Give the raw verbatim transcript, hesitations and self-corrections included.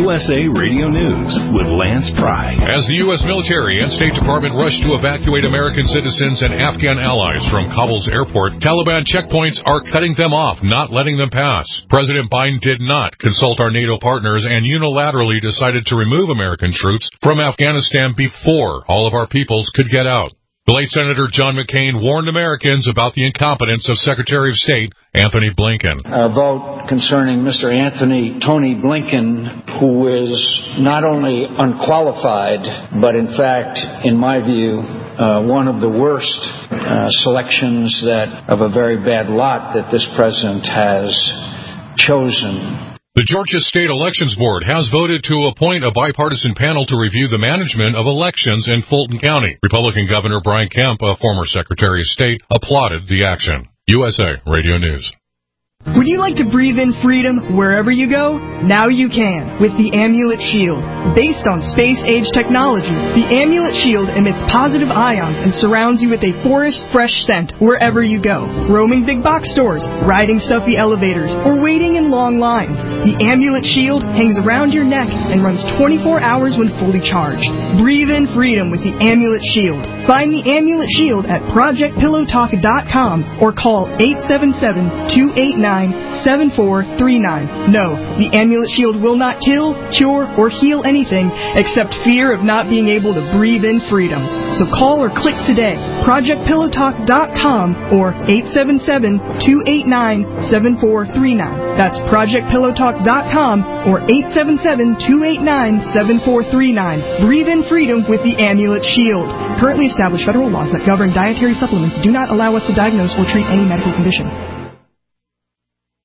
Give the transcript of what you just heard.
U S A Radio News with Lance Pry. As the U S military and State Department rush to evacuate American citizens and Afghan allies from Kabul's airport, Taliban checkpoints are cutting them off, not letting them pass. President Biden did not consult our NATO partners and unilaterally decided to remove American troops from Afghanistan before all of our peoples could get out. The late Senator John McCain warned Americans about the incompetence of Secretary of State Antony Blinken. A vote concerning Mister Anthony Tony Blinken, who is not only unqualified, but in fact, in my view, uh, one of the worst uh, selections that of a very bad lot that this president has chosen. The Georgia State Elections Board has voted to appoint a bipartisan panel to review the management of elections in Fulton County. Republican Governor Brian Kemp, a former Secretary of State, applauded the action. U S A Radio News. Would you like to breathe in freedom wherever you go? Now you can with the Amulet Shield. Based on space-age technology, the Amulet Shield emits positive ions and surrounds you with a forest-fresh scent wherever you go. Roaming big box stores, riding stuffy elevators, or waiting in long lines, the Amulet Shield hangs around your neck and runs twenty-four hours when fully charged. Breathe in freedom with the Amulet Shield. Find the Amulet Shield at project pillow talk dot com or call eight seven seven, two eight nine, seven four three nine. No, the Amulet Shield will not kill, cure, or heal anything except fear of not being able to breathe in freedom. So call or click today, project pillow talk dot com or eight seven seven, two eight nine, seven four three nine. That's project pillow talk dot com or eight seven seven, two eight nine, seven four three nine. Breathe in freedom with the Amulet Shield. Currently established federal laws that govern dietary supplements do not allow us to diagnose or treat any medical condition.